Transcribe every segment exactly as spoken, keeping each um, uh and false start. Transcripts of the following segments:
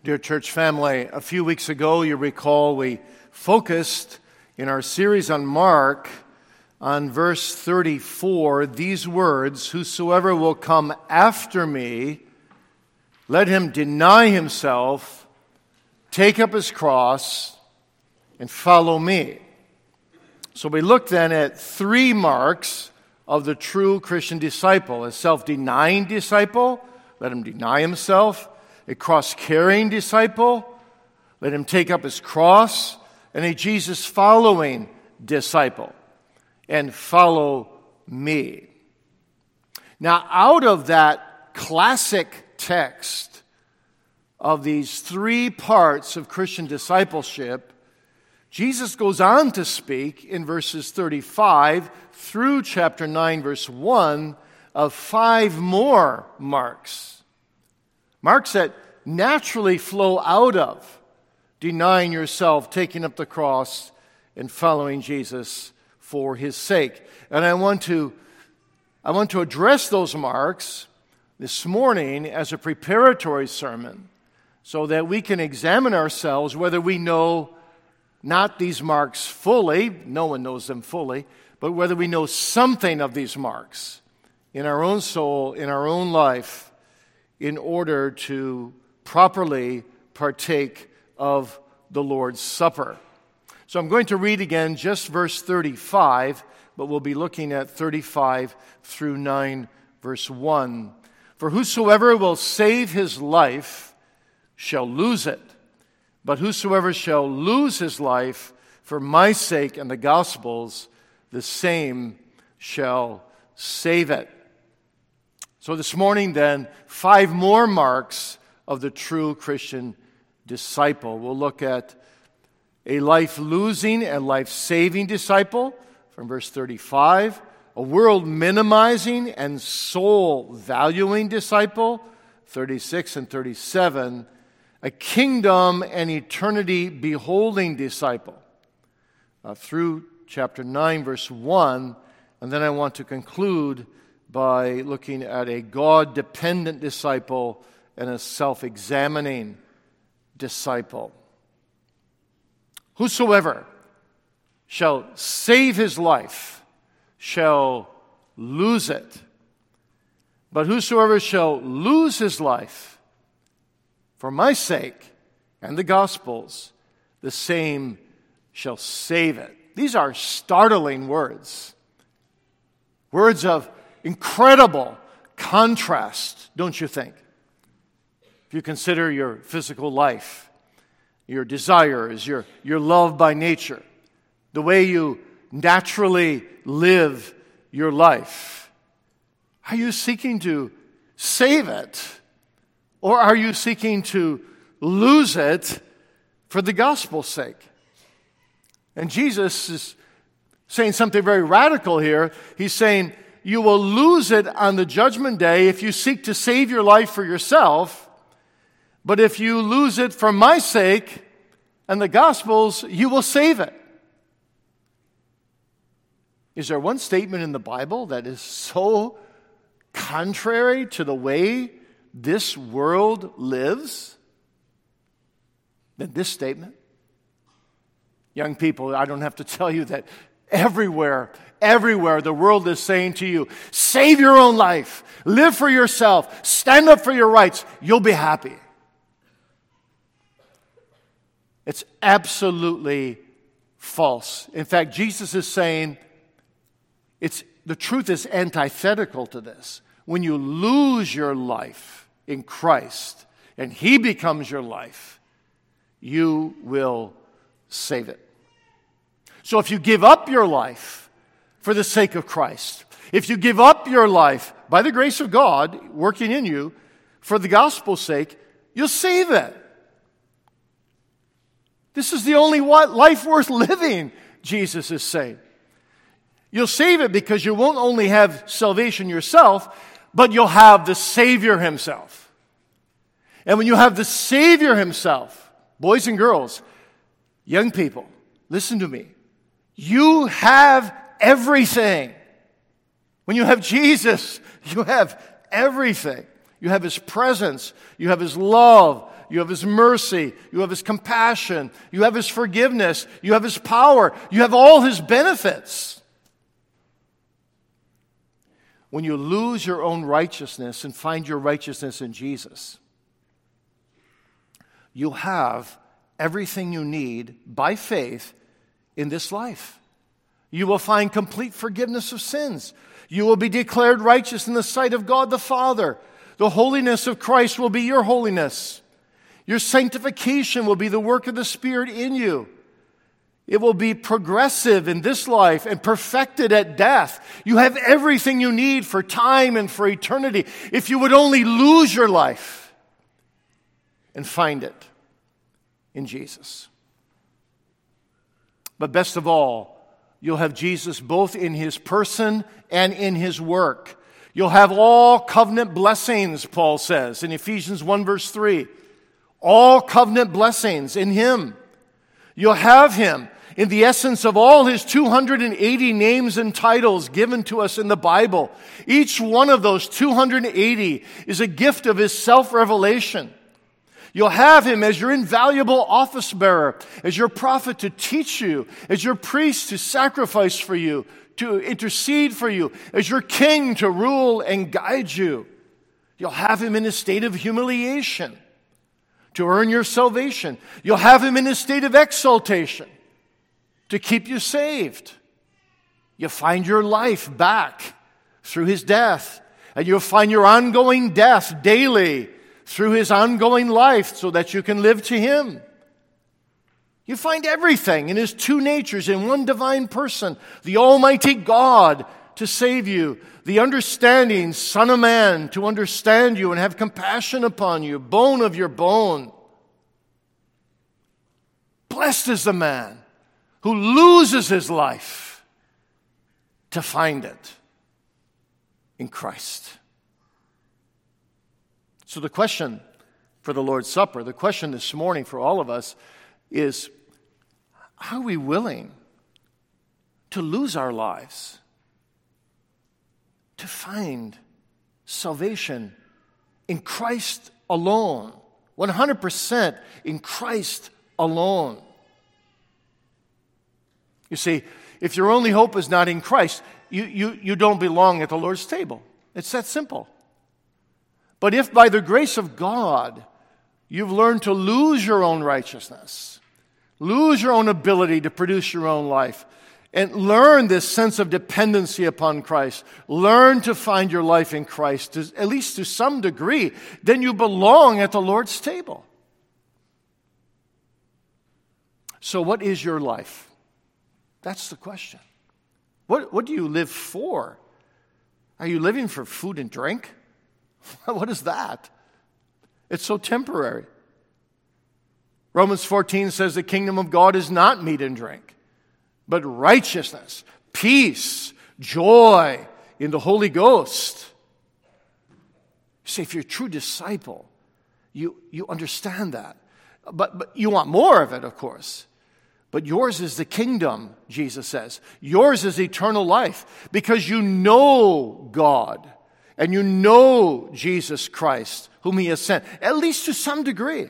Dear church family, a few weeks ago, you recall, we focused in our series on Mark on verse thirty-four, these words, "Whosoever will come after me, let him deny himself, take up his cross, and follow me." So we looked then at three marks of the true Christian disciple: a self-denying disciple, let him deny himself; a cross-carrying disciple, let him take up his cross; and a Jesus-following disciple, and follow me. Now, out of that classic text of these three parts of Christian discipleship, Jesus goes on to speak in verses thirty-five through chapter nine, verse one, of five more marks. Marks that naturally flow out of denying yourself, taking up the cross, and following Jesus for his sake. And I want to, I want to address those marks this morning as a preparatory sermon so that we can examine ourselves whether we know not these marks fully, no one knows them fully, but whether we know something of these marks in our own soul, in our own life, in order to properly partake of the Lord's Supper. So I'm going to read again just verse thirty-five, but we'll be looking at thirty-five through nine, verse one. "For whosoever will save his life shall lose it, but whosoever shall lose his life for my sake and the gospel's, the same shall save it." So this morning then, five more marks of the true Christian disciple. We'll look at a life-losing and life-saving disciple from verse thirty-five, a world-minimizing and soul-valuing disciple, thirty-six and thirty-seven, a kingdom and eternity-beholding disciple uh, through chapter nine, verse one, and then I want to conclude by looking at a God-dependent disciple and a self-examining disciple. "Whosoever shall save his life shall lose it, but whosoever shall lose his life for my sake and the gospel's, the same shall save it." These are startling words. Words of incredible contrast, don't you think? If you consider your physical life, your desires, your, your love by nature, the way you naturally live your life, are you seeking to save it, or are you seeking to lose it for the gospel's sake? And Jesus is saying something very radical here. He's saying, you will lose it on the judgment day if you seek to save your life for yourself, but if you lose it for my sake and the gospel's, you will save it. Is there one statement in the Bible that is so contrary to the way this world lives than this statement? Young people, I don't have to tell you that everywhere, everywhere the world is saying to you, save your own life, live for yourself, stand up for your rights, you'll be happy. It's absolutely false. In fact, Jesus is saying it's the truth is antithetical to this. When you lose your life in Christ and He becomes your life, you will save it. So if you give up your life for the sake of Christ, if you give up your life by the grace of God working in you for the gospel's sake, you'll save it. This is the only life worth living, Jesus is saying. You'll save it because you won't only have salvation yourself, but you'll have the Savior Himself. And when you have the Savior Himself, boys and girls, young people, listen to me. You have everything. When you have Jesus, you have everything. You have His presence. You have His love. you have His mercy, you have His compassion, you have His forgiveness, you have His power, you have all His benefits. When you lose your own righteousness and find your righteousness in Jesus, you'll have everything you need by faith in this life. You will find complete forgiveness of sins. You will be declared righteous in the sight of God the Father. The holiness of Christ will be your holiness. Your sanctification will be the work of the Spirit in you. It will be progressive in this life and perfected at death. You have everything you need for time and for eternity if you would only lose your life and find it in Jesus. But best of all, you'll have Jesus both in His person and in His work. You'll have all covenant blessings, Paul says in Ephesians one verse three. All covenant blessings in Him. You'll have Him in the essence of all His two hundred eighty names and titles given to us in the Bible. Each one of those two hundred eighty is a gift of His self-revelation. You'll have Him as your invaluable office bearer, as your prophet to teach you, as your priest to sacrifice for you, to intercede for you, as your king to rule and guide you. You'll have Him in a state of humiliation to earn your salvation. You'll have Him in a state of exaltation to keep you saved. You'll find your life back through His death, and you'll find your ongoing death daily through His ongoing life so that you can live to Him. You find everything in His two natures in one divine person, the Almighty God to save you, the understanding Son of Man to understand you and have compassion upon you, bone of your bone. Blessed is the man who loses his life to find it in Christ. So the question for the Lord's Supper, the question this morning for all of us is, are we willing to lose our lives to find salvation in Christ alone, one hundred percent in Christ alone? You see, if your only hope is not in Christ, you, you, you don't belong at the Lord's table. It's that simple. But if by the grace of God you've learned to lose your own righteousness, lose your own ability to produce your own life, and learn this sense of dependency upon Christ, learn to find your life in Christ, to, at least to some degree, then you belong at the Lord's table. So what is your life? That's the question. What, what do you live for? Are you living for food and drink? What is that? It's so temporary. Romans fourteen says the kingdom of God is not meat and drink, but righteousness, peace, joy in the Holy Ghost. You see, if you're a true disciple, you, you understand that. But, but you want more of it, of course. But yours is the kingdom, Jesus says. Yours is eternal life because you know God and you know Jesus Christ, whom He has sent, at least to some degree.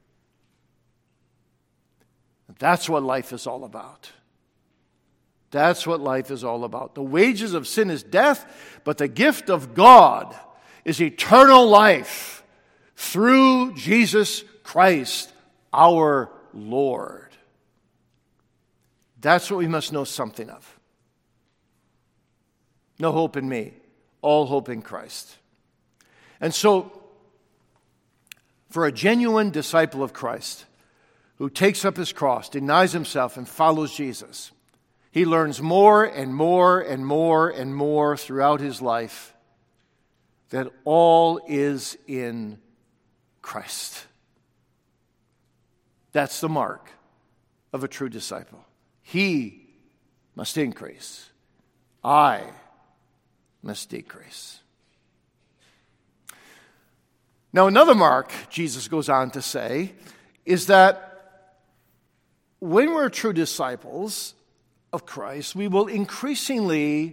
That's what life is all about. That's what life is all about. The wages of sin is death, but the gift of God is eternal life through Jesus Christ, our Lord. That's what we must know something of. No hope in me, all hope in Christ. And so, for a genuine disciple of Christ who takes up his cross, denies himself, and follows Jesus, he learns more and more and more and more throughout his life that all is in Christ. That's the mark of a true disciple. He must increase. I must decrease. Now, another mark, Jesus goes on to say, is that when we're true disciples of Christ, we will increasingly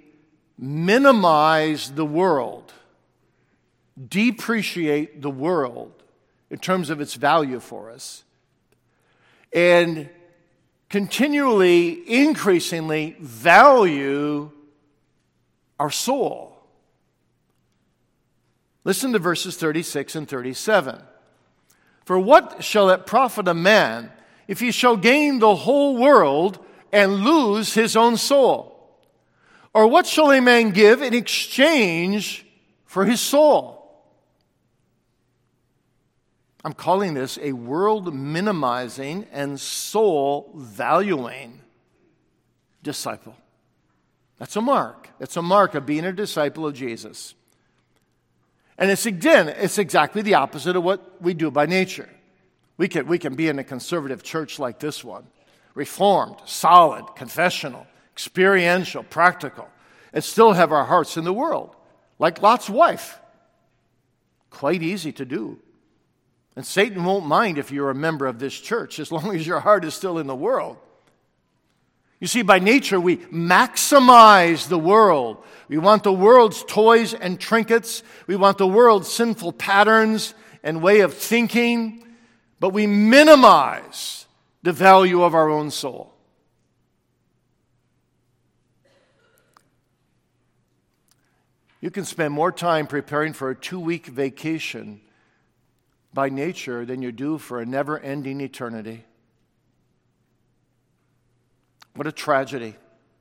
minimize the world, depreciate the world, in terms of its value for us, and continually, increasingly value our soul. Listen to verses thirty-six and thirty-seven. For what shall it profit a man if he shall gain the whole world and lose his own soul? Or what shall a man give in exchange for his soul? I'm calling this a world minimizing and soul valuing disciple. That's a mark. That's a mark of being a disciple of Jesus. And it's again, it's exactly the opposite of what we do by nature. We can, we can be in a conservative church like this one, reformed, solid, confessional, experiential, practical, and still have our hearts in the world, like Lot's wife. Quite easy to do. And Satan won't mind if you're a member of this church as long as your heart is still in the world. You see, by nature, we maximize the world. We want the world's toys and trinkets. We want the world's sinful patterns and way of thinking. But we minimize the value of our own soul. You can spend more time preparing for a two-week vacation by nature than you do for a never-ending eternity. What a tragedy.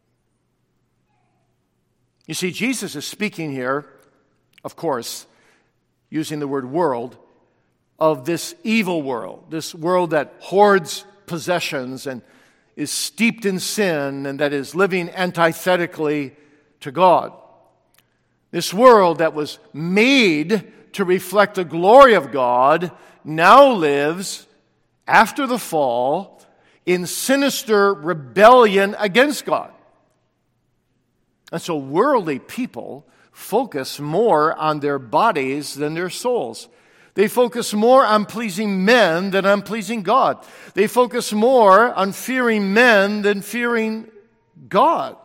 You see, Jesus is speaking here, of course, using the word world, of this evil world, this world that hoards possessions and is steeped in sin and that is living antithetically to God. This world that was made to reflect the glory of God now lives, after the fall, in sinister rebellion against God. And so worldly people focus more on their bodies than their souls. They focus more on pleasing men than on pleasing God. They focus more on fearing men than fearing God.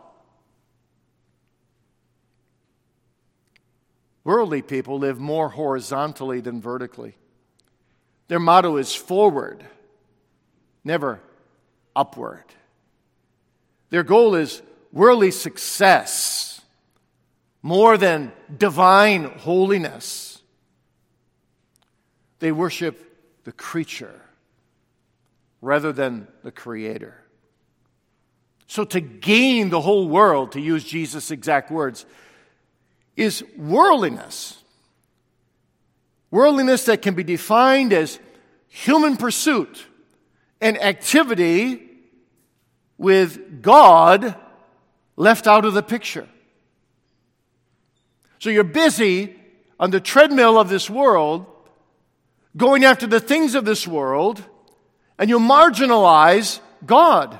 Worldly people live more horizontally than vertically. Their motto is forward, never upward. Their goal is worldly success more than divine holiness. They worship the creature rather than the Creator. So to gain the whole world, to use Jesus' exact words, is worldliness. Worldliness that can be defined as human pursuit and activity with God left out of the picture. So you're busy on the treadmill of this world, going after the things of this world, and you marginalize God.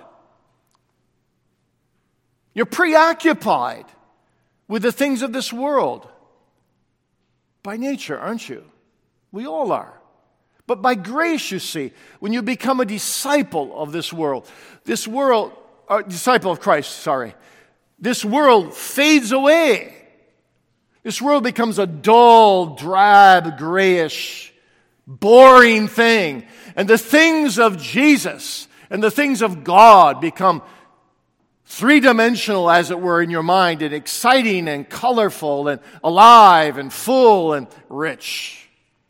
You're preoccupied with the things of this world. By nature, aren't you? We all are. But by grace, you see, when you become a disciple of this world, this world, uh, disciple of Christ, sorry, this world fades away. This world becomes a dull, drab, grayish, boring thing. And the things of Jesus and the things of God become three-dimensional, as it were, in your mind, and exciting and colorful and alive and full and rich.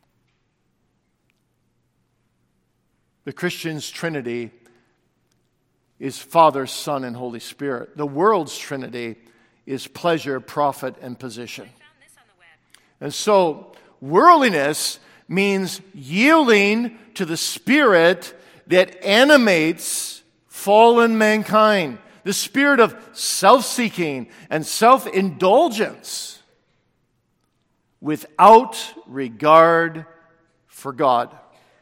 The Christian's Trinity is Father, Son, and Holy Spirit. The world's Trinity is pleasure, profit, and position. And so, worldliness means yielding to the spirit that animates fallen mankind. The spirit of self-seeking and self-indulgence without regard for God.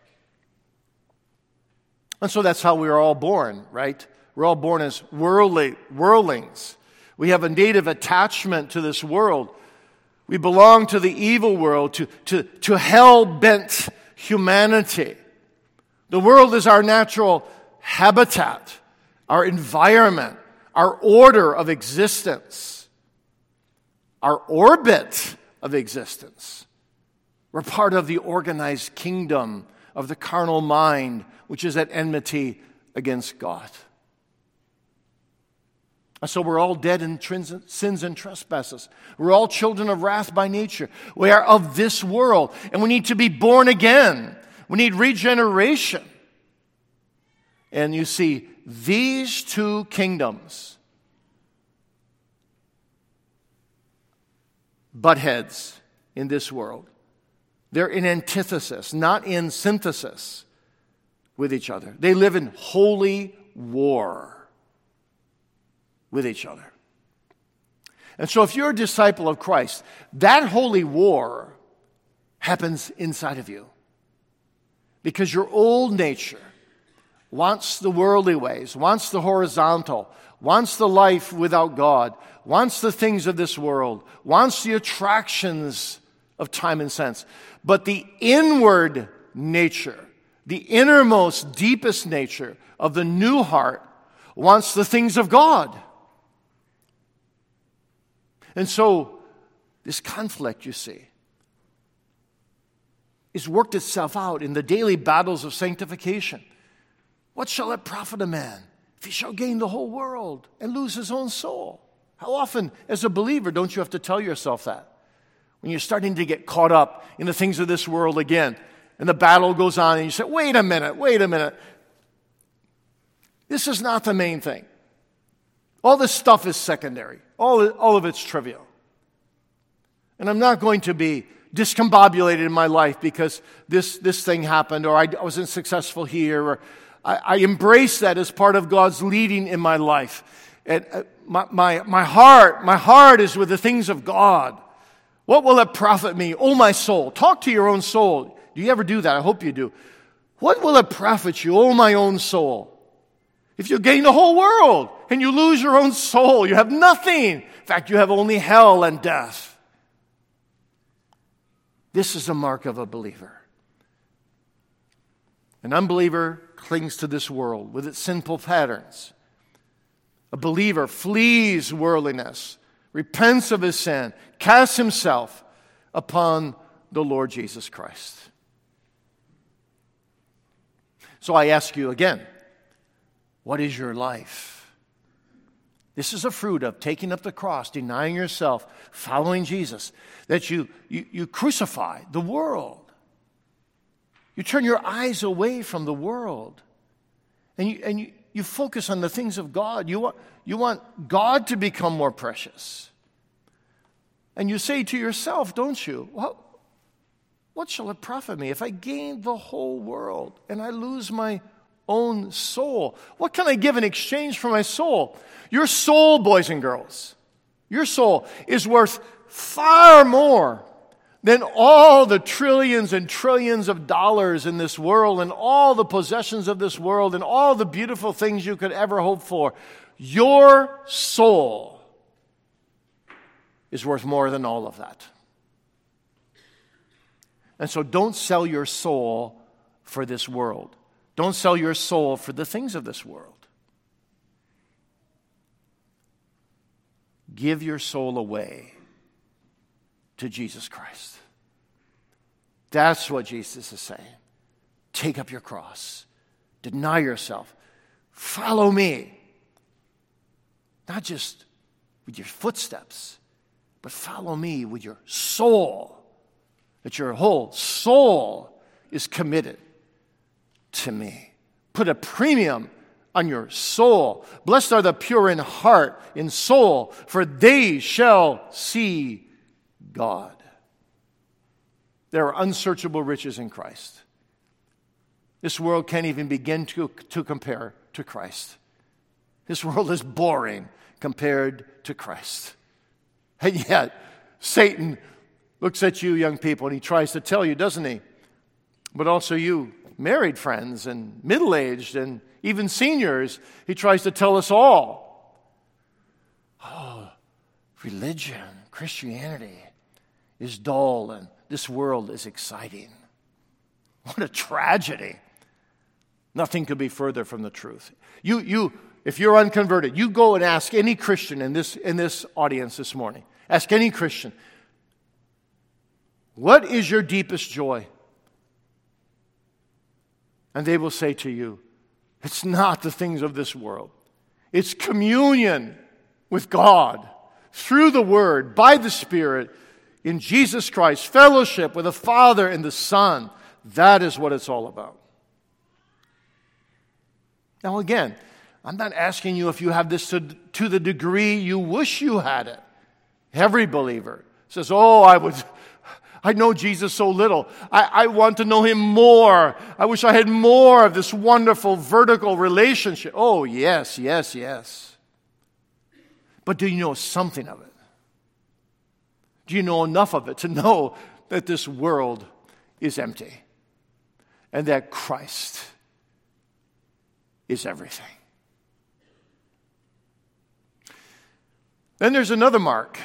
And so that's how we are all born, right? We're all born as worldly, worldlings. We have a native attachment to this world. We belong to the evil world, to, to, to hell-bent humanity. The world is our natural habitat, our environment, our order of existence, our orbit of existence, We're part of the organized kingdom of the carnal mind, which is at enmity against God. And so we're all dead in sins and trespasses. We're all children of wrath by nature. We are of this world, and we need to be born again. We need regeneration. And you see, these two kingdoms butt heads in this world. They're in antithesis, not in synthesis with each other. They live in holy war with each other. And so if you're a disciple of Christ, that holy war happens inside of you. Because your old nature wants the worldly ways, wants the horizontal, wants the life without God, wants the things of this world, wants the attractions of time and sense. But the inward nature, the innermost, deepest nature of the new heart wants the things of God. And so, this conflict, you see, is worked itself out in the daily battles of sanctification. What shall it profit a man if he shall gain the whole world and lose his own soul? How often, as a believer, don't you have to tell yourself that? When you're starting to get caught up in the things of this world again, and the battle goes on, and you say, wait a minute, wait a minute. This is not the main thing. All this stuff is secondary. All, all of it's trivial. And I'm not going to be discombobulated in my life because this, this thing happened, or I wasn't successful here, or I, I embrace that as part of God's leading in my life. And uh, my, my, my heart, my heart is with the things of God. What will it profit me, O my soul? Talk to your own soul. Do you ever do that? I hope you do. What will it profit you, O my own soul? If you gain the whole world and you lose your own soul, you have nothing. In fact, you have only hell and death. This is a mark of a believer. An unbeliever clings to this world with its sinful patterns. A believer flees worldliness, repents of his sin, casts himself upon the Lord Jesus Christ. So I ask you again, what is your life? This is a fruit of taking up the cross, denying yourself, following Jesus, that you, you, you crucify the world. You turn your eyes away from the world, and you, and you, you focus on the things of God. You want, you want God to become more precious. And you say to yourself, don't you, well, what shall it profit me if I gain the whole world and I lose my own soul? What can I give in exchange for my soul? Your soul, boys and girls, your soul is worth far more than all the trillions and trillions of dollars in this world and all the possessions of this world and all the beautiful things you could ever hope for. Your soul is worth more than all of that. And so don't sell your soul for this world. Don't sell your soul for the things of this world. Give your soul away to Jesus Christ. That's what Jesus is saying. Take up your cross. Deny yourself. Follow me. Not just with your footsteps, but follow me with your soul. That your whole soul is committed to me. Put a premium on your soul. Blessed are the pure in heart, in soul, for they shall see God. There are unsearchable riches in Christ. This world can't even begin to, to compare to Christ. This world is boring compared to Christ. And yet, Satan looks at you, young people, and he tries to tell you, doesn't he? But also you, married friends and middle-aged and even seniors, he tries to tell us all, oh, religion, Christianity is dull and this world is exciting. What a tragedy. Nothing could be further from the truth. You, you, if you're unconverted, you go and ask any Christian in this, in this audience this morning. Ask any Christian, What is your deepest joy? And they will say to you, it's not the things of this world. It's communion with God through the Word, by the Spirit, in Jesus Christ, fellowship with the Father and the Son. That is what it's all about. Now again, I'm not asking you if you have this to, to the degree you wish you had it. Every believer says, oh, I would... I know Jesus so little. I, I want to know Him more. I wish I had more of this wonderful vertical relationship. Oh, yes, yes, yes. But do you know something of it? Do you know enough of it to know that this world is empty and that Christ is everything? Then there's another mark.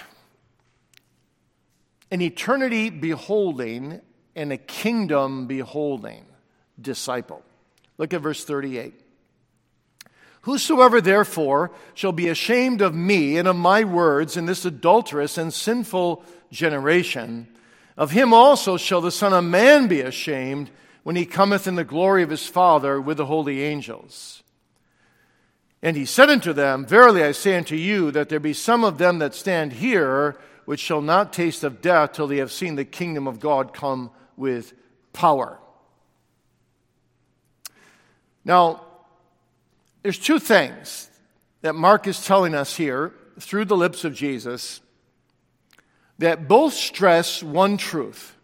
An eternity beholding and a kingdom beholding disciple. Look at verse thirty-eight. Whosoever therefore shall be ashamed of me and of my words in this adulterous and sinful generation, of him also shall the Son of Man be ashamed when he cometh in the glory of his Father with the holy angels. And he said unto them, verily I say unto you, that there be some of them that stand here which shall not taste of death till they have seen the kingdom of God come with power. Now, there's two things that Mark is telling us here through the lips of Jesus that both stress one truth.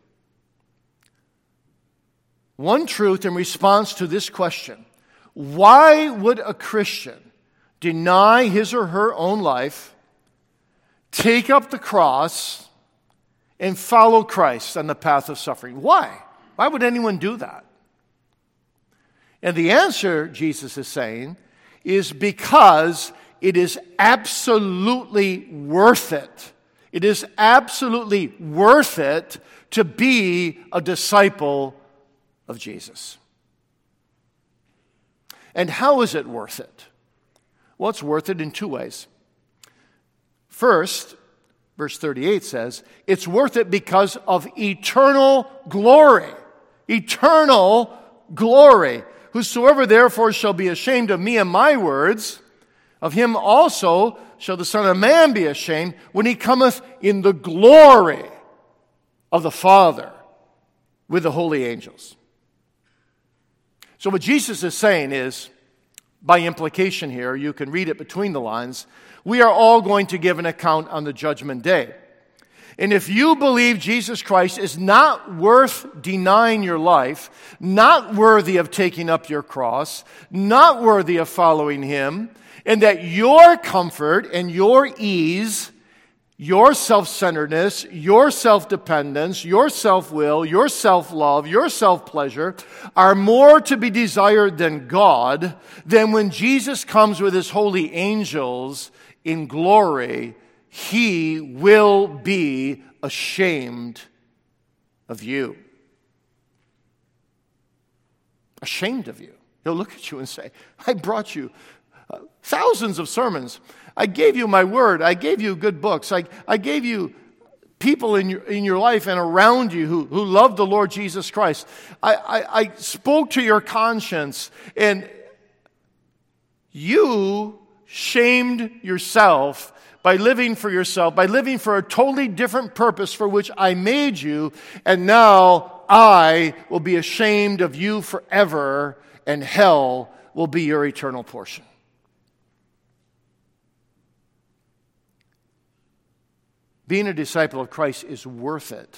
One truth in response to this question. Why would a Christian deny his or her own life, take up the cross, and follow Christ on the path of suffering? Why? Why would anyone do that? And the answer, Jesus is saying, is because it is absolutely worth it. It is absolutely worth it to be a disciple of Jesus. And how is it worth it? Well, it's worth it in two ways. First, verse thirty-eight says, it's worth it because of eternal glory. Eternal glory. Whosoever therefore shall be ashamed of me and my words, of him also shall the Son of Man be ashamed when he cometh in the glory of the Father with the holy angels. So what Jesus is saying is, by implication here, you can read it between the lines, we are all going to give an account on the judgment day. And if you believe Jesus Christ is not worth denying your life, not worthy of taking up your cross, not worthy of following Him, and that your comfort and your ease, your self-centeredness, your self-dependence, your self-will, your self-love, your self-pleasure are more to be desired than God, then when Jesus comes with His holy angels in glory, He will be ashamed of you. Ashamed of you. He'll look at you and say, I brought you uh, thousands of sermons. I gave you my word. I gave you good books. I, I gave you people in your, in your life and around you who, who love the Lord Jesus Christ. I, I, I spoke to your conscience, and you shamed yourself by living for yourself, by living for a totally different purpose for which I made you, and now I will be ashamed of you forever, and hell will be your eternal portion. Being a disciple of Christ is worth it.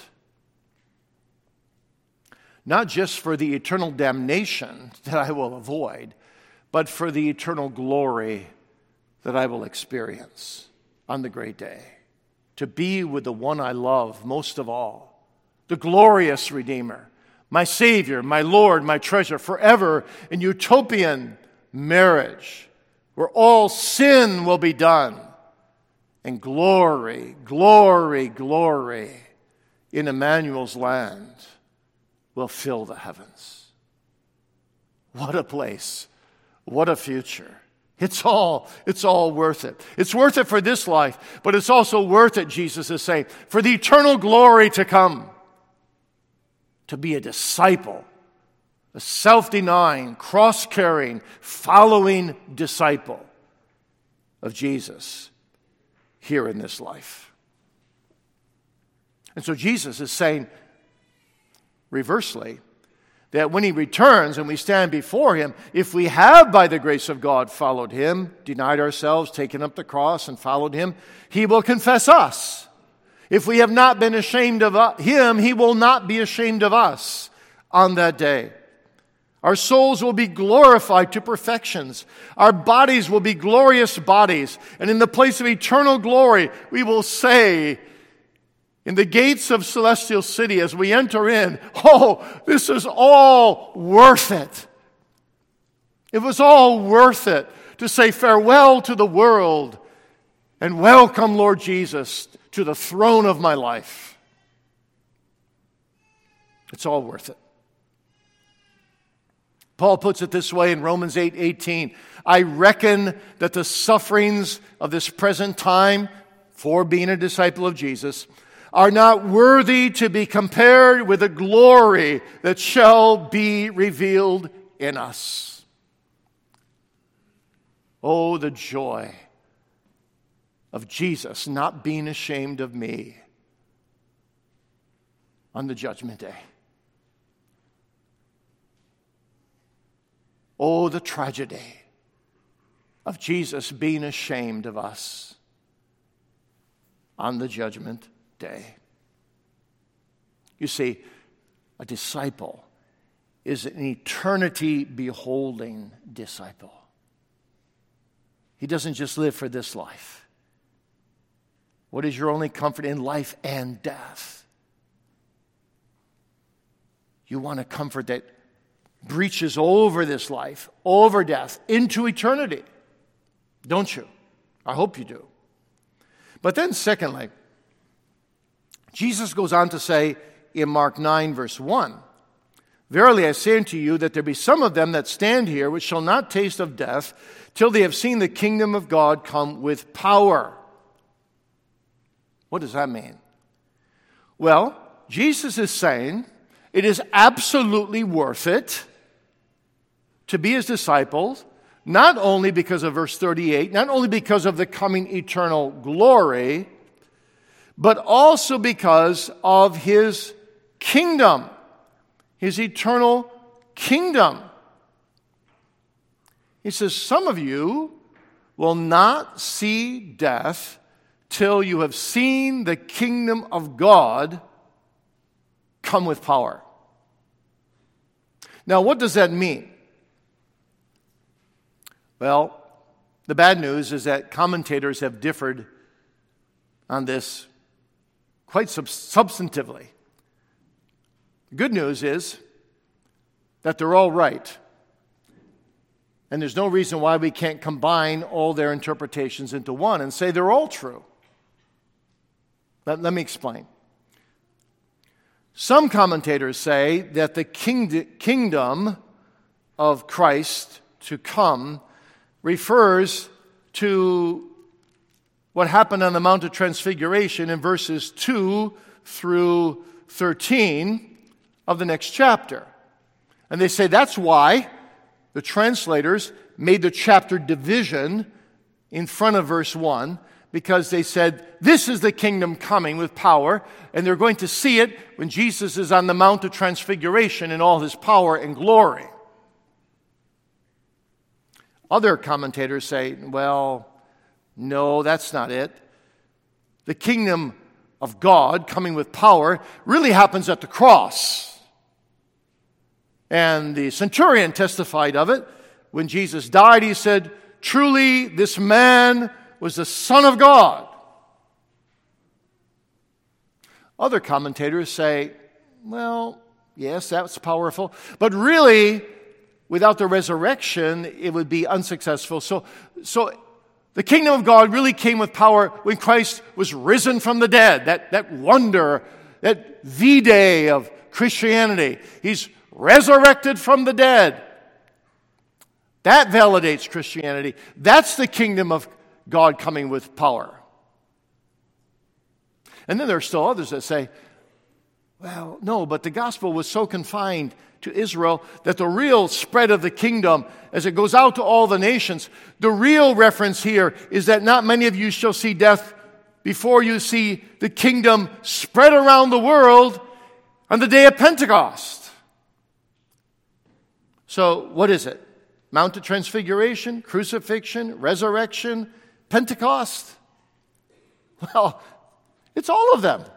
Not just for the eternal damnation that I will avoid, but for the eternal glory that I will experience on the great day. To be with the one I love most of all, the glorious Redeemer, my Savior, my Lord, my treasure, forever in utopian marriage, where all sin will be done, and glory, glory, glory in Emmanuel's land will fill the heavens. What a place. What a future. It's all, it's all worth it. It's worth it for this life, but it's also worth it, Jesus is saying, for the eternal glory to come. to be a disciple, a self-denying, cross-carrying, following disciple of Jesus here in this life. And so Jesus is saying, reversely, that when he returns and we stand before him, if we have by the grace of God followed him, denied ourselves, taken up the cross and followed him, he will confess us. If we have not been ashamed of him, he will not be ashamed of us on that day. Our souls will be glorified to perfections. Our bodies will be glorious bodies. And in the place of eternal glory, we will say, in the gates of Celestial City, as we enter in, oh, this is all worth it. It was all worth it to say farewell to the world and welcome, Lord Jesus, to the throne of my life. It's all worth it. Paul puts it this way in Romans eight eighteen. I reckon that the sufferings of this present time, for being a disciple of Jesus, are not worthy to be compared with the glory that shall be revealed in us. Oh, the joy of Jesus not being ashamed of me on the judgment day. Oh, the tragedy of Jesus being ashamed of us on the judgment day. You see, a disciple is an eternity beholding disciple. He doesn't just live for this life. What is your only comfort in life and death? You want a comfort that breaches over this life, over death, into eternity. Don't you? I hope you do. But then secondly, Jesus goes on to say in Mark nine, verse one, verily I say unto you that there be some of them that stand here which shall not taste of death till they have seen the kingdom of God come with power. What does that mean? Well, Jesus is saying it is absolutely worth it to be his disciples, not only because of verse thirty-eight, not only because of the coming eternal glory, but also because of his kingdom, his eternal kingdom. He says, some of you will not see death till you have seen the kingdom of God come with power. Now, what does that mean? Well, the bad news is that commentators have differed on this quite sub- substantively. The good news is that they're all right. And there's no reason why we can't combine all their interpretations into one and say they're all true. Let, let me explain. Some commentators say that the king- kingdom of Christ to come refers to what happened on the Mount of Transfiguration in verses two through thirteen of the next chapter. And they say that's why the translators made the chapter division in front of verse one, because they said, this is the kingdom coming with power, and they're going to see it when Jesus is on the Mount of Transfiguration in all his power and glory. Other commentators say, well, no, that's not it. The kingdom of God coming with power really happens at the cross. And the centurion testified of it. When Jesus died, he said, truly, this man was the Son of God. Other commentators say, well, yes, that's powerful. But really, without the resurrection, it would be unsuccessful. So, so the kingdom of God really came with power when Christ was risen from the dead. That, that wonder, that V-Day of Christianity. He's resurrected from the dead. That validates Christianity. That's the kingdom of God coming with power. And then there are still others that say, Well, no, but the gospel was so confined to Israel that the real spread of the kingdom, as it goes out to all the nations, the real reference here is that not many of you shall see death before you see the kingdom spread around the world on the day of Pentecost. So, what is it? Mount of Transfiguration, crucifixion, resurrection, Pentecost? Well, it's all of them.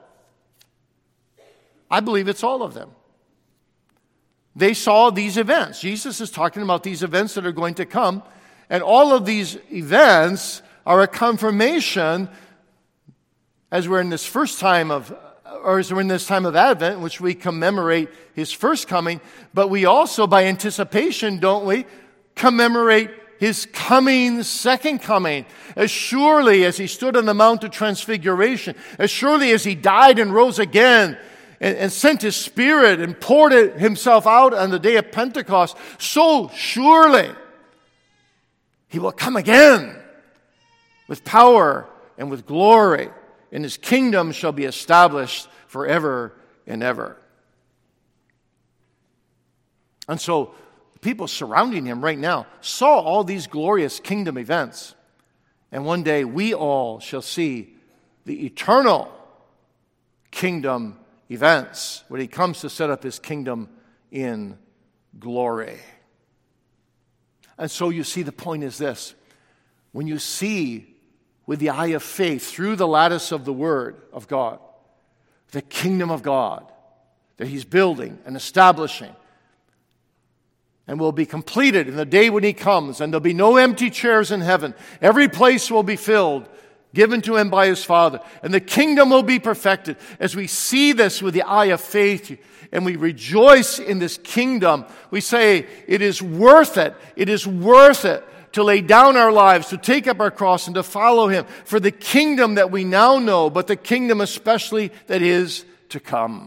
I believe it's all of them. They saw these events. Jesus is talking about these events that are going to come, and all of these events are a confirmation as we're in this first time of, or as we're in this time of Advent, in which we commemorate his first coming, but we also, by anticipation, don't we, commemorate his coming, second coming. As surely as he stood on the Mount of Transfiguration, as surely as he died and rose again, and, and sent his Spirit and poured it himself out on the day of Pentecost, so surely he will come again with power and with glory, and his kingdom shall be established forever and ever. And so people surrounding him right now saw all these glorious kingdom events. And one day we all shall see the eternal kingdom events when he comes to set up his kingdom in glory. And so you see, the point is this. When you see with the eye of faith through the lattice of the Word of God, the kingdom of God that he's building and establishing, and will be completed in the day when he comes, and there'll be no empty chairs in heaven. Every place will be filled, given to him by his Father, and the kingdom will be perfected. As we see this with the eye of faith, and we rejoice in this kingdom, we say, it is worth it. It is worth it to lay down our lives, to take up our cross, and to follow him for the kingdom that we now know, but the kingdom especially that is to come.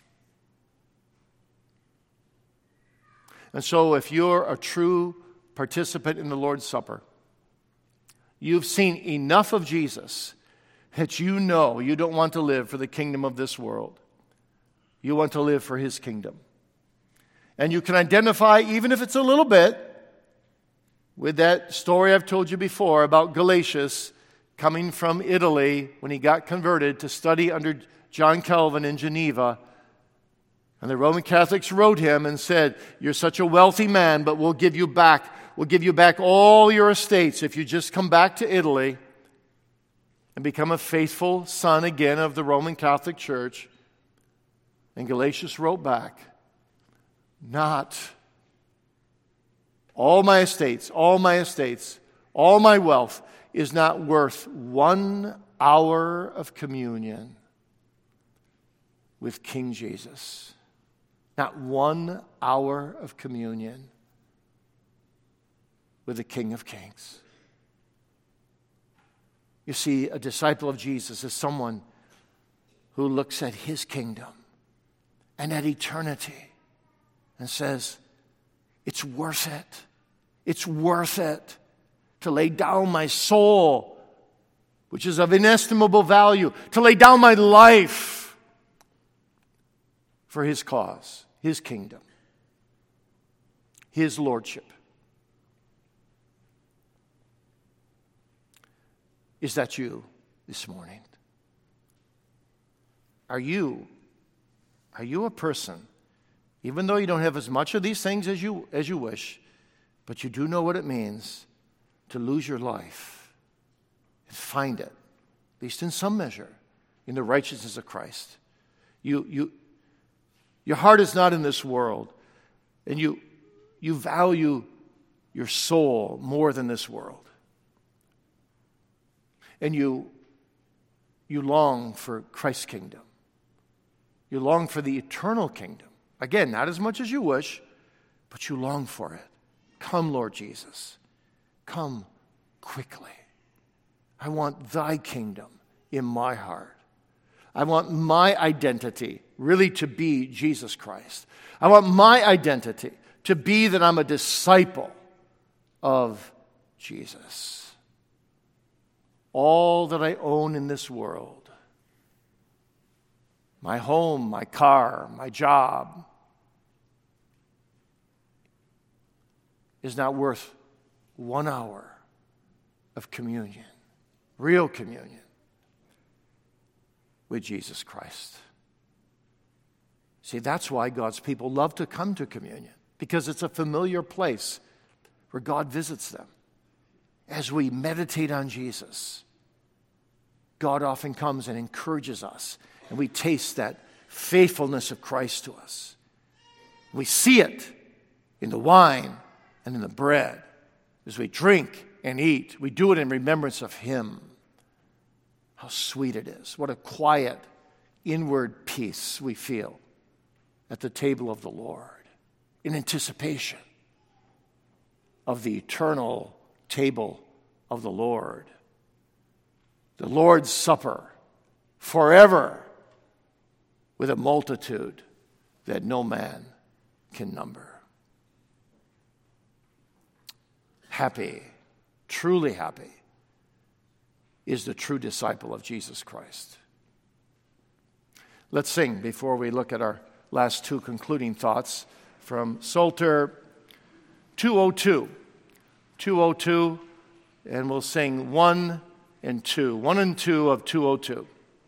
And so if you're a true participant in the Lord's Supper, you've seen enough of Jesus that you know you don't want to live for the kingdom of this world. You want to live for his kingdom. And you can identify, even if it's a little bit, with that story I've told you before about Galatius coming from Italy when he got converted to study under John Calvin in Geneva. And the Roman Catholics wrote him and said, you're such a wealthy man, but we'll give you back, we'll give you back all your estates if you just come back to Italy and become a faithful son again of the Roman Catholic Church. And Galatius wrote back, not all my estates, all my estates, all my wealth is not worth one hour of communion with King Jesus. Not one hour of communion with the King of Kings. You see, a disciple of Jesus is someone who looks at his kingdom and at eternity and says, it's worth it. It's worth it to lay down my soul, which is of inestimable value, to lay down my life for his cause, his kingdom, his lordship. Is that you this morning? Are you, are you a person, even though you don't have as much of these things as you, as you wish, but you do know what it means to lose your life and find it, at least in some measure, in the righteousness of Christ? You, you, Your heart is not in this world, and you, you value your soul more than this world. And you, you long for Christ's kingdom. You long for the eternal kingdom. Again, not as much as you wish, but you long for it. Come, Lord Jesus. Come quickly. I want thy kingdom in my heart. I want my identity really to be Jesus Christ. I want my identity to be that I'm a disciple of Jesus. All that I own in this world, my home, my car, my job is not worth one hour of communion, real communion with Jesus Christ. See, that's why God's people love to come to communion, because it's a familiar place where God visits them. As we meditate on Jesus, God often comes and encourages us, and we taste that faithfulness of Christ to us. We see it in the wine and in the bread. As we drink and eat, we do it in remembrance of Him. How sweet it is. What a quiet, inward peace we feel at the table of the Lord, in anticipation of the eternal table of the Lord. The Lord's Supper, forever, with a multitude that no man can number. Happy, truly happy, is the true disciple of Jesus Christ. Let's sing before we look at our last two concluding thoughts from Psalter two oh two. two oh two, and we'll sing one and two. One and two of two oh two.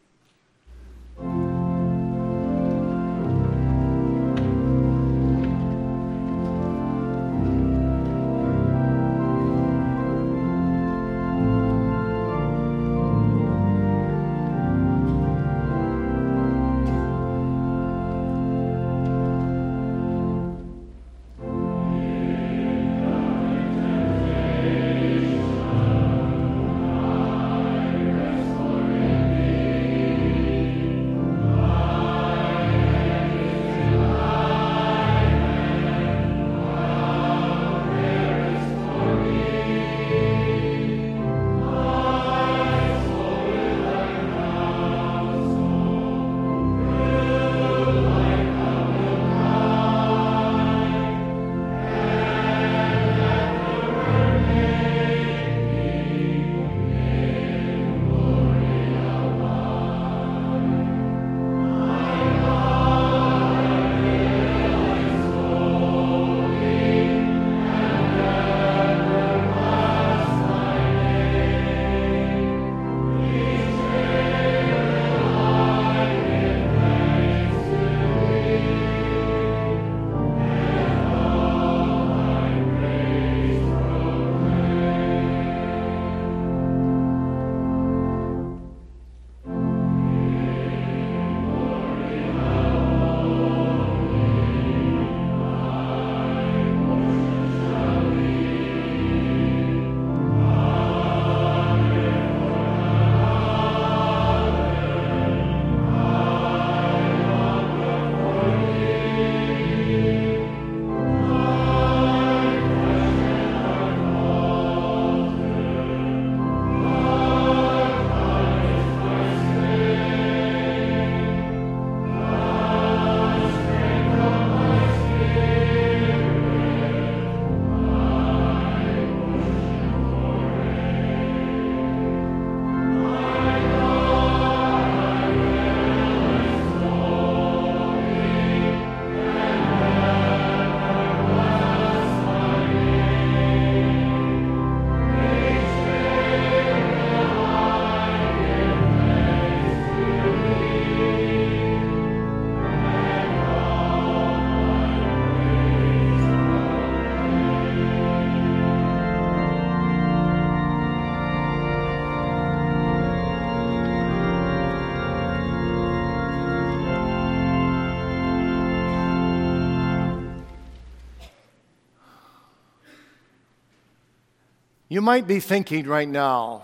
You might be thinking right now,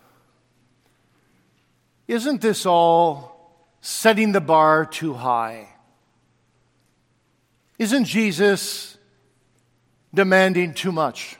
isn't this all setting the bar too high? Isn't Jesus demanding too much?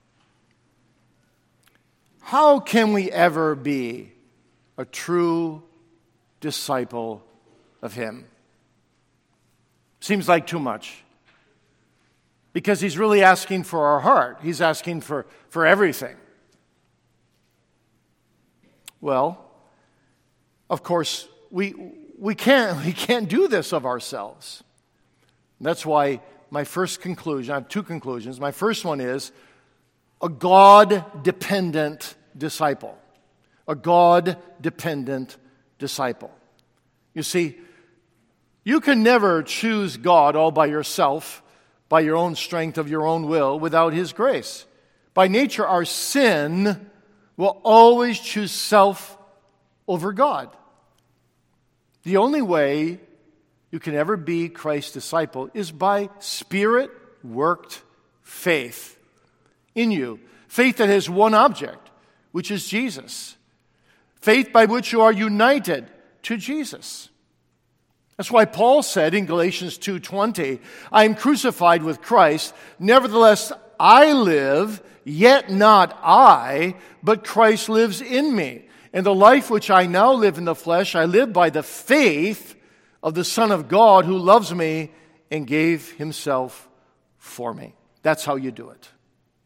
How can we ever be a true disciple of Him? Seems like too much. Because He's really asking for our heart. He's asking for, for everything. Well, of course, we we can't, we can't do this of ourselves. That's why my first conclusion, I have two conclusions. My first one is a God-dependent disciple. A God-dependent disciple. You see, you can never choose God all by yourself, by your own strength of your own will, without His grace. By nature, our sin will always choose self over God. The only way you can ever be Christ's disciple is by Spirit-worked faith in you. Faith that has one object, which is Jesus. Faith by which you are united to Jesus. That's why Paul said in Galatians two twenty, I am crucified with Christ, nevertheless I live, yet not I, but Christ lives in me. And the life which I now live in the flesh, I live by the faith of the Son of God who loves me and gave Himself for me. That's how you do it.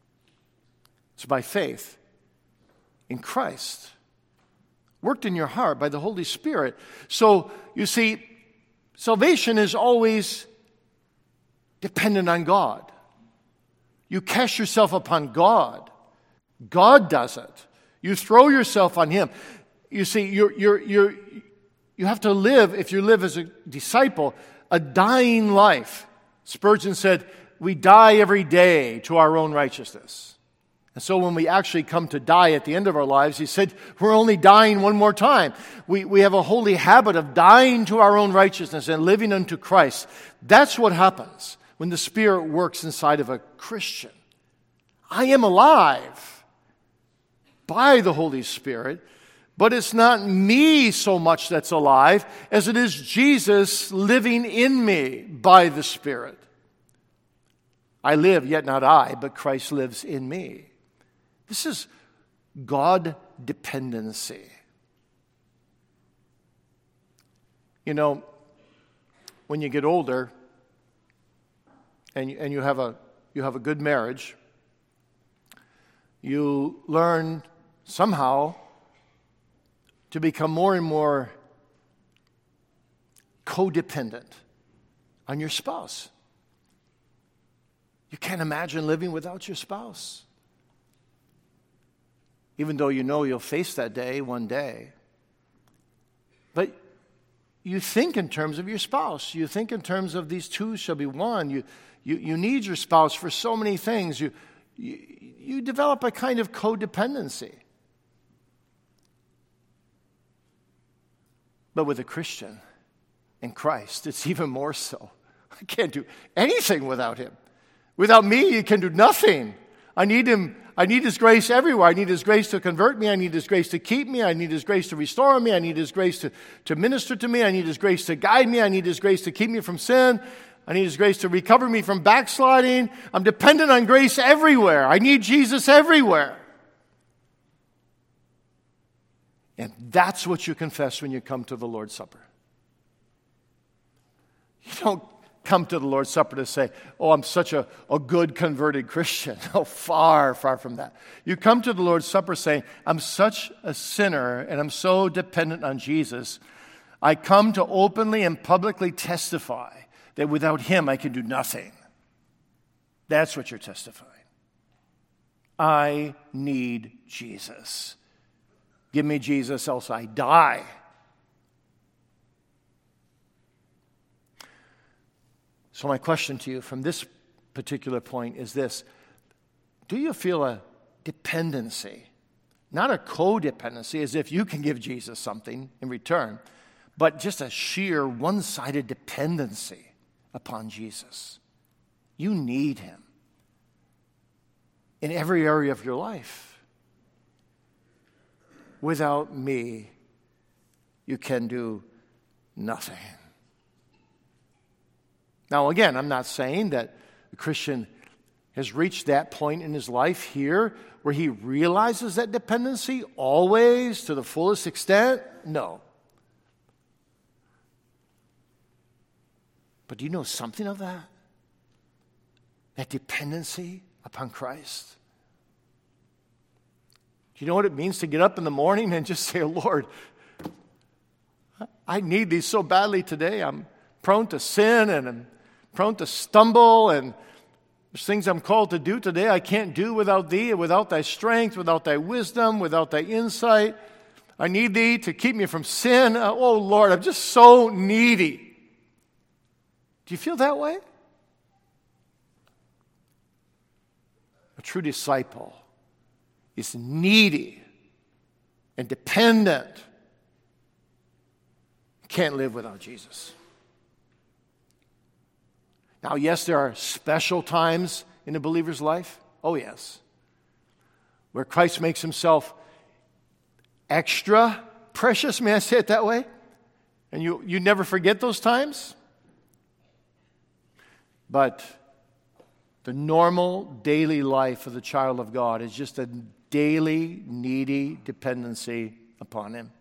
It's by faith in Christ, worked in your heart by the Holy Spirit. So, you see, salvation is always dependent on God. You cast yourself upon God. God does it. You throw yourself on Him. You see, you're, you're, you're, you have to live, if you live as a disciple, a dying life. Spurgeon said, we die every day to our own righteousness. And so when we actually come to die at the end of our lives, he said, we're only dying one more time. We, we have a holy habit of dying to our own righteousness and living unto Christ. That's what happens when the Spirit works inside of a Christian. I am alive by the Holy Spirit, but it's not me so much that's alive as it is Jesus living in me by the Spirit. I live, yet not I, but Christ lives in me. This is God dependency. You know, when you get older and you, and you have a you have a good marriage, you learn somehow to become more and more codependent on your spouse. You can't imagine living without your spouse. Even though you know you'll face that day one day. But you think in terms of your spouse. You think in terms of these two shall be one. You, you, you need your spouse for so many things. You, you, you develop a kind of codependency. But with a Christian in Christ, it's even more so. I can't do anything without Him. Without me, you can do nothing. I need Him. I need His grace everywhere. I need His grace to convert me. I need His grace to keep me. I need His grace to restore me. I need His grace to, to minister to me. I need His grace to guide me. I need His grace to keep me from sin. I need His grace to recover me from backsliding. I'm dependent on grace everywhere. I need Jesus everywhere. And that's what you confess when you come to the Lord's Supper. You don't come to the Lord's Supper to say, oh, I'm such a, a good converted Christian. Oh, far, far from that. You come to the Lord's Supper saying, I'm such a sinner and I'm so dependent on Jesus. I come to openly and publicly testify that without Him I can do nothing. That's what you're testifying. I need Jesus. Give me Jesus, else I die. So my question to you from this particular point is this. Do you feel a dependency? Not a codependency, as if you can give Jesus something in return, but just a sheer one-sided dependency upon Jesus. You need Him in every area of your life. Without me, you can do nothing. Now, again, I'm not saying that the Christian has reached that point in his life here where he realizes that dependency always to the fullest extent. No. But do you know something of that? That dependency upon Christ? Do you know what it means to get up in the morning and just say, Lord, I need thee so badly today. I'm prone to sin and I'm prone to stumble, and there's things I'm called to do today I can't do without thee, without thy strength, without thy wisdom, without thy insight. I need thee to keep me from sin. Oh, Lord, I'm just so needy. Do you feel that way? A true disciple is needy and dependent. Can't live without Jesus. Now, yes, there are special times in a believer's life. Oh, yes. Where Christ makes himself extra precious, may I say it that way? And you, you never forget those times. But the normal daily life of the child of God is just a daily, needy dependency upon him.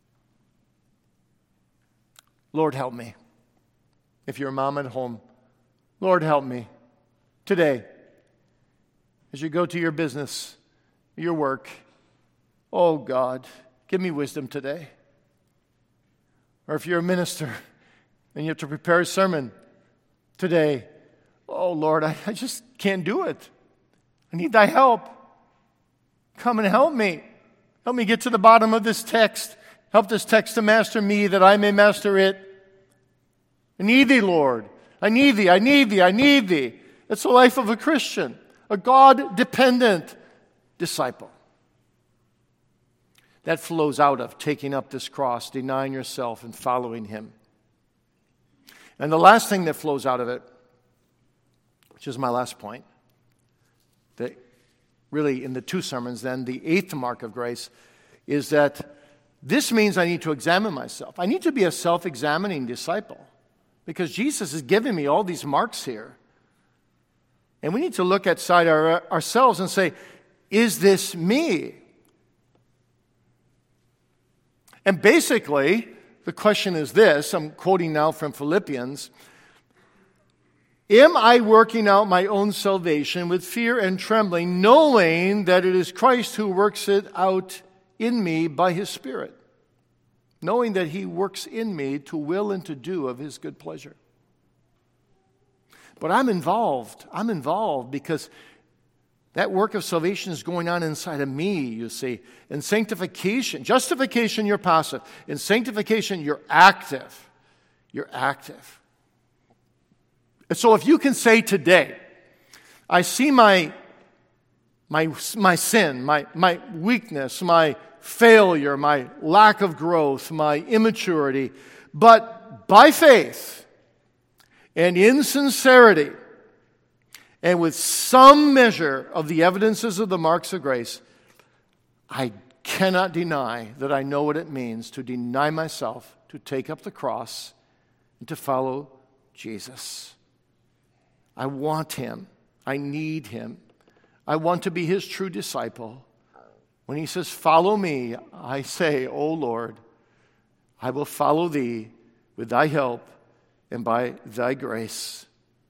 Lord, help me. If you're a mom at home, Lord, help me today as you go to your business, your work. Oh, God, give me wisdom today. Or if you're a minister and you have to prepare a sermon today, oh, Lord, I, I just can't do it. I need thy help. Come and help me. Help me get to the bottom of this text. Help this text to master me that I may master it. I need thee, Lord. I need thee, I need thee, I need thee. It's the life of a Christian, a God-dependent disciple. That flows out of taking up this cross, denying yourself, and following him. And the last thing that flows out of it, which is my last point, that really in the two sermons then, the eighth mark of grace, is that this means I need to examine myself. I need to be a self-examining disciple. Because Jesus is giving me all these marks here. And we need to look outside our, ourselves and say, is this me? And basically, the question is this, I'm quoting now from Philippians, am I working out my own salvation with fear and trembling, knowing that it is Christ who works it out in me by his Spirit? Knowing that he works in me to will and to do of his good pleasure. But I'm involved. I'm involved because that work of salvation is going on inside of me, you see. In sanctification, justification, you're passive. In sanctification, you're active. You're active. And so if you can say today, I see my, my, my sin, my, my weakness, my failure, my lack of growth, my immaturity, but by faith and in sincerity and with some measure of the evidences of the marks of grace, I cannot deny that I know what it means to deny myself, to take up the cross, and to follow Jesus. I want him. I need him. I want to be his true disciple. When he says, follow me, I say, O Lord, I will follow thee with thy help and by thy grace.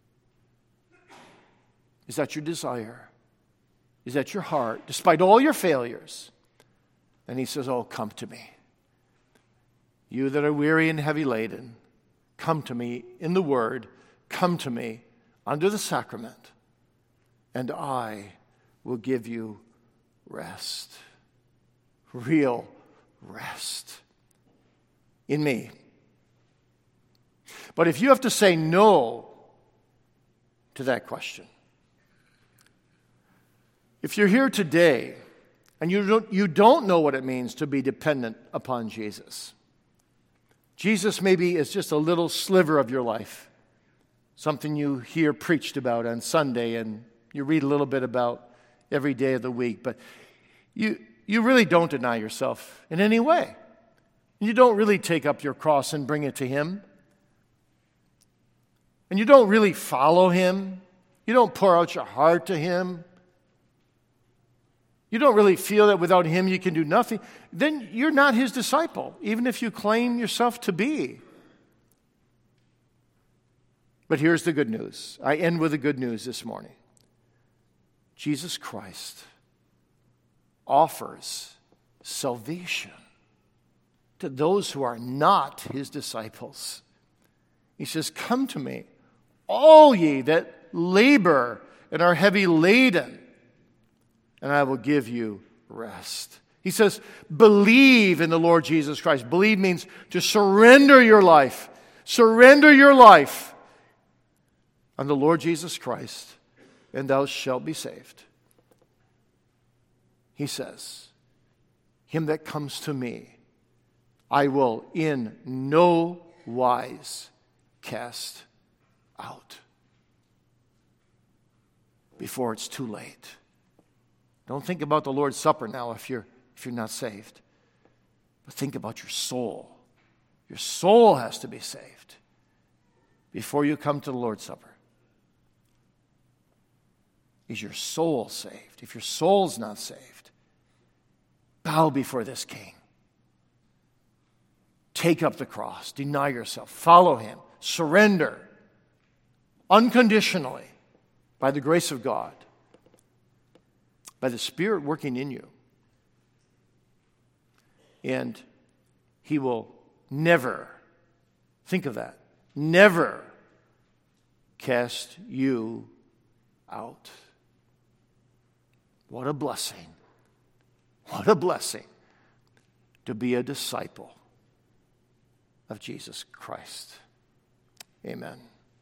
Is that your desire? Is that your heart? Despite all your failures. And he says, oh, come to me. You that are weary and heavy laden, come to me in the word. Come to me under the sacrament. And I will give you rest. Real rest in me. But if you have to say no to that question, if you're here today and you don't, you don't know what it means to be dependent upon Jesus, Jesus maybe is just a little sliver of your life, something you hear preached about on Sunday and you read a little bit about every day of the week, but you you really don't deny yourself in any way. You don't really take up your cross and bring it to him. And you don't really follow him. You don't pour out your heart to him. You don't really feel that without him you can do nothing. Then you're not his disciple, even if you claim yourself to be. But here's the good news. I end with the good news this morning. Jesus Christ offers salvation to those who are not his disciples. He says, come to me, all ye that labor and are heavy laden, and I will give you rest. He says, believe in the Lord Jesus Christ. Believe means to surrender your life. Surrender your life on the Lord Jesus Christ, and thou shalt be saved. He says, him that comes to me, I will in no wise cast out before it's too late. Don't think about the Lord's Supper now if you're if you're not saved. But think about your soul. Your soul has to be saved before you come to the Lord's Supper. Is your soul saved? If your soul's not saved, bow before this King. Take up the cross. Deny yourself. Follow him. Surrender unconditionally by the grace of God, by the Spirit working in you. And he will never, think of that, never cast you out. What a blessing. What a blessing to be a disciple of Jesus Christ. Amen.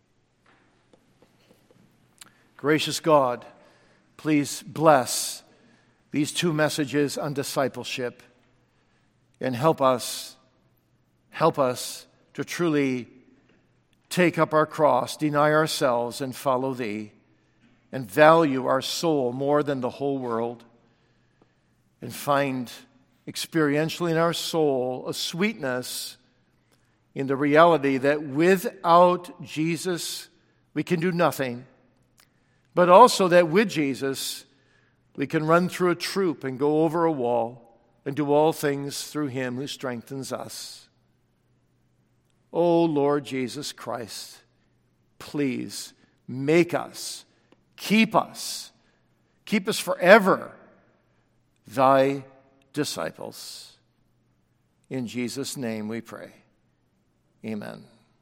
Gracious God, please bless these two messages on discipleship and help us, help us to truly take up our cross, deny ourselves, and follow thee, and value our soul more than the whole world, and find experientially in our soul a sweetness in the reality that without Jesus we can do nothing, but also that with Jesus we can run through a troop and go over a wall and do all things through him who strengthens us. O Lord Jesus Christ, please make us, keep us, keep us forever thy disciples. In Jesus' name we pray. Amen.